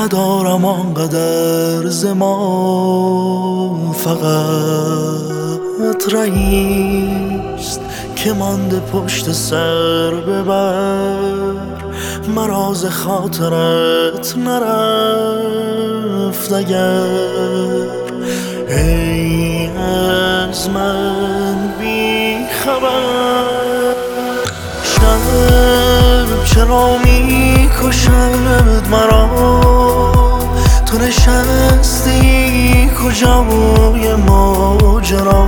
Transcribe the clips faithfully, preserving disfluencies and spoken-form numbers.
ندارم آنقدر ز ما، فقط رهیست که مانده پشت سر ببر. مرا ز خاطرت نرفت اگر، ای از من بی خبر. شب چرا می کشد مرا، تو نشستی کجای ماجرا.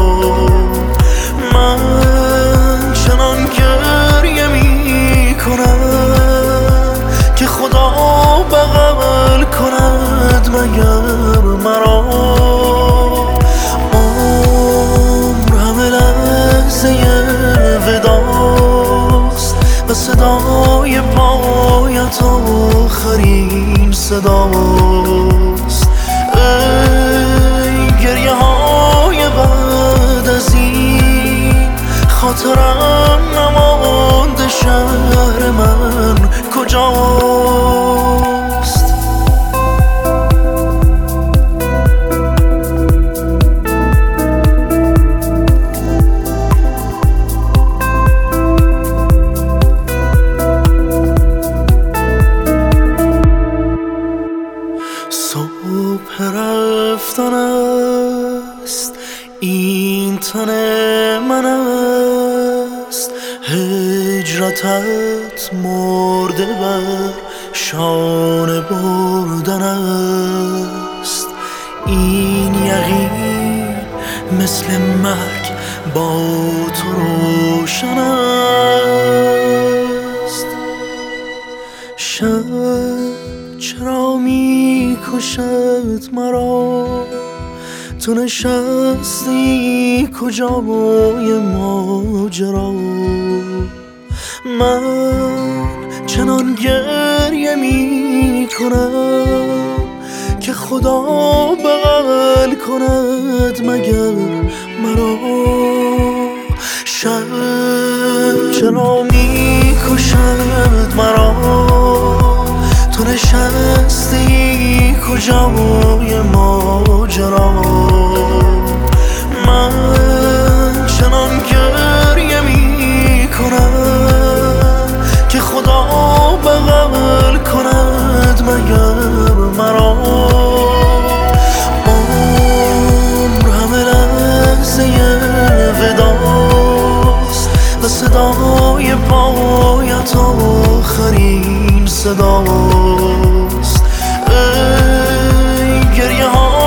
من چنان گریه می کنم که خدا بغل کند مگر مرا. عمر همه لحظه وداست و صدای پایت آخرین صداست. ای گریه های بعد از این، خاطرم نمانده شهر من کجاست. صبح رفتن است، این تن من است. هجرتت مرده بر شانه بردن است. این یقین مثل مرگ با تو روشن است. شب چرا می کشد مرا، تو نشستی کجای ماجرا. من چنان گریه می کنم که خدا بغل کند مگر مرا. شب چرا می کشد مرا، تو نشستی کجای ماجرا. من چنان گریه می کنم که خدا بغل کند مگر مرا. عمر همه لحظه وداست و صدای پایت آخرین صداست. ای گریه ها